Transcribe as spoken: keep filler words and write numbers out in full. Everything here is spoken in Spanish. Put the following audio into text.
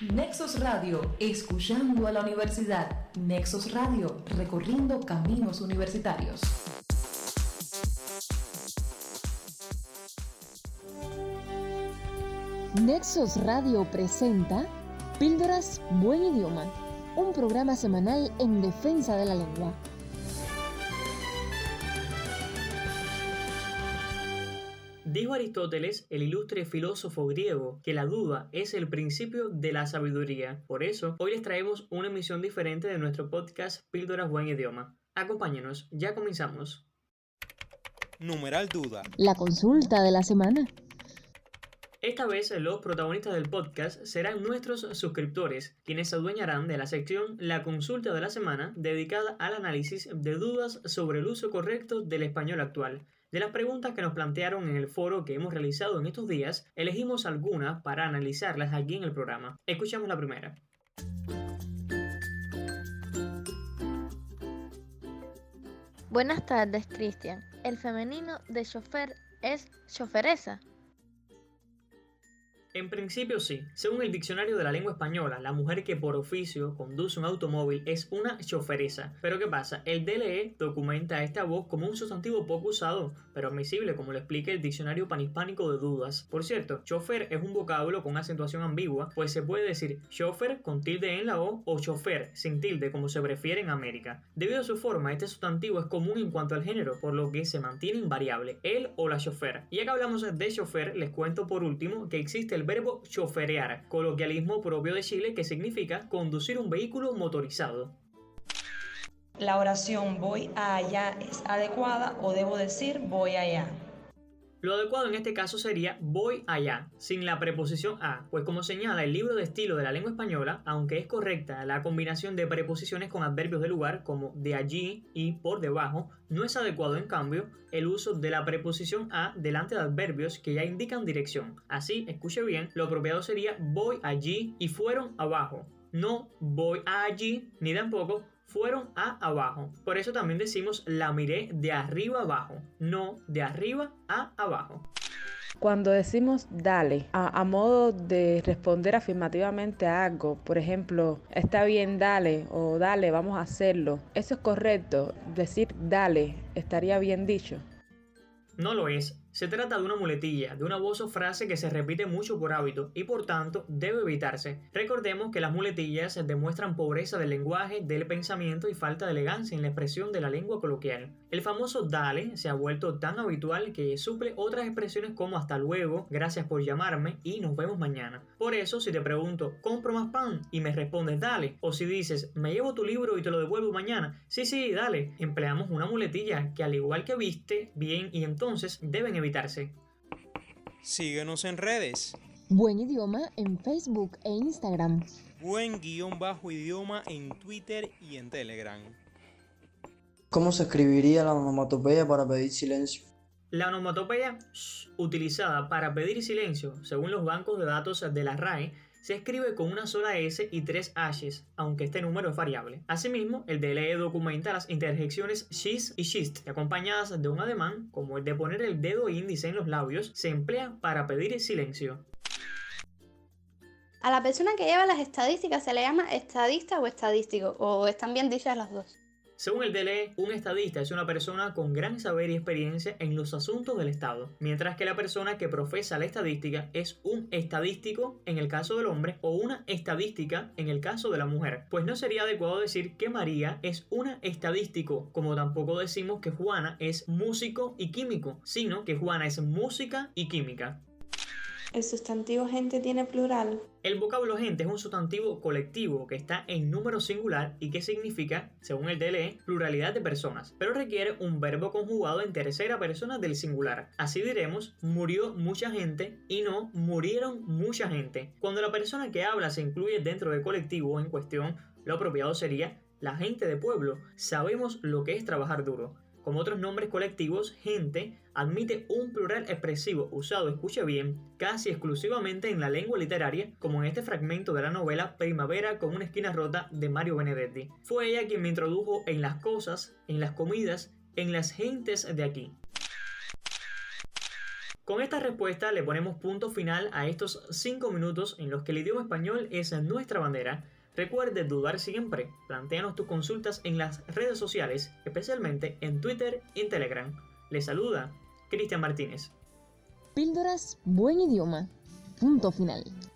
Nexos Radio, escuchando a la universidad. Nexos Radio, recorriendo caminos universitarios. Nexos Radio presenta Píldoras Buen Idioma, un programa semanal en defensa de la lengua. Dijo Aristóteles, el ilustre filósofo griego, que la duda es el principio de la sabiduría. Por eso, hoy les traemos una emisión diferente de nuestro podcast Píldoras Buen Idioma. Acompáñenos, ya comenzamos. Numeral duda. La consulta de la semana. Esta vez los protagonistas del podcast serán nuestros suscriptores, quienes se adueñarán de la sección La Consulta de la Semana, dedicada al análisis de dudas sobre el uso correcto del español actual. De las preguntas que nos plantearon en el foro que hemos realizado en estos días, elegimos algunas para analizarlas aquí en el programa. Escuchamos la primera. Buenas tardes, Cristian. ¿El femenino de chofer es choferesa? En principio sí. Según el diccionario de la lengua española, la mujer que por oficio conduce un automóvil es una choferesa. Pero ¿qué pasa? El D L E documenta esta voz como un sustantivo poco usado, pero admisible, como lo explica el diccionario panhispánico de dudas. Por cierto, chofer es un vocablo con acentuación ambigua, pues se puede decir chofer con tilde en la O o chofer sin tilde, como se prefiere en América. Debido a su forma, este sustantivo es común en cuanto al género, por lo que se mantiene invariable, él o la chofer. Y ya que hablamos de chofer, les cuento por último que existe el verbo choferear, coloquialismo propio de Chile que significa conducir un vehículo motorizado. La oración voy allá es adecuada o debo decir voy allá. Lo adecuado en este caso sería voy allá, sin la preposición a, pues como señala el libro de estilo de la lengua española, aunque es correcta la combinación de preposiciones con adverbios de lugar como de allí y por debajo, no es adecuado en cambio el uso de la preposición a delante de adverbios que ya indican dirección. Así, escuche bien, lo apropiado sería voy allí y fueron abajo, no voy allí ni tampoco fueron a abajo. Por eso también decimos la miré de arriba abajo, no de arriba a abajo. Cuando decimos dale, a, a modo de responder afirmativamente a algo, por ejemplo, está bien dale o dale, vamos a hacerlo, ¿eso es correcto? Decir dale, ¿estaría bien dicho? No lo es. Se trata de una muletilla, de una voz o frase que se repite mucho por hábito y por tanto debe evitarse. Recordemos que las muletillas demuestran pobreza del lenguaje, del pensamiento y falta de elegancia en la expresión de la lengua coloquial. El famoso dale se ha vuelto tan habitual que suple otras expresiones como hasta luego, gracias por llamarme y nos vemos mañana. Por eso si te pregunto, ¿compro más pan? Y me respondes dale, o si dices, me llevo tu libro y te lo devuelvo mañana, sí, sí, dale, empleamos una muletilla que al igual que viste, bien y entonces deben evitarse. evitarse. Síguenos en redes. Buen Idioma en Facebook e Instagram. Buen guión bajo idioma en Twitter y en Telegram. ¿Cómo se escribiría la onomatopeya para pedir silencio? La onomatopeya sh, utilizada para pedir silencio, según los bancos de datos de la R A E, se escribe con una sola S y tres H's, aunque este número es variable. Asimismo, el D L E documenta las interjecciones shis y shist, acompañadas de un ademán, como el de poner el dedo índice en los labios, se emplea para pedir silencio. A la persona que lleva las estadísticas se le llama estadista o estadístico, o están bien dichas las dos. Según el D L E, un estadista es una persona con gran saber y experiencia en los asuntos del Estado, mientras que la persona que profesa la estadística es un estadístico en el caso del hombre o una estadística en el caso de la mujer. Pues no sería adecuado decir que María es una estadístico, como tampoco decimos que Juana es músico y químico, sino que Juana es música y química. ¿El sustantivo gente tiene plural? El vocablo gente es un sustantivo colectivo que está en número singular y que significa, según el D L E, pluralidad de personas, pero requiere un verbo conjugado en tercera persona del singular. Así diremos, murió mucha gente y no murieron mucha gente. Cuando la persona que habla se incluye dentro del colectivo en cuestión, lo apropiado sería la gente de pueblo. Sabemos lo que es trabajar duro. Como otros nombres colectivos, gente admite un plural expresivo usado, escuche bien, casi exclusivamente en la lengua literaria, como en este fragmento de la novela Primavera con una esquina rota de Mario Benedetti. Fue ella quien me introdujo en las cosas, en las comidas, en las gentes de aquí. Con esta respuesta le ponemos punto final a estos cinco minutos en los que el idioma español es nuestra bandera. Recuerde dudar siempre, plantéanos tus consultas en las redes sociales, especialmente en Twitter y en Telegram. Le saluda Cristian Martínez. Píldoras Buen Idioma. Punto final.